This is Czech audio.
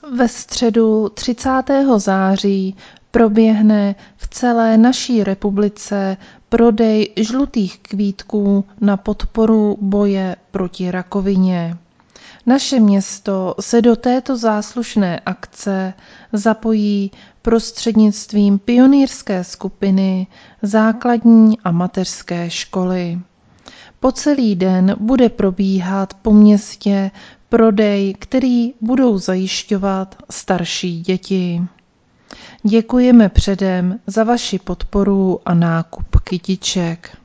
Ve středu 30. září proběhne v celé naší republice prodej žlutých kvítků na podporu boje proti rakovině. Naše město se do této záslušné akce zapojí prostřednictvím pionýrské skupiny základní a mateřské školy. Po celý den bude probíhat po městě prodej, který budou zajišťovat starší děti. Děkujeme předem za vaši podporu a nákup kytiček.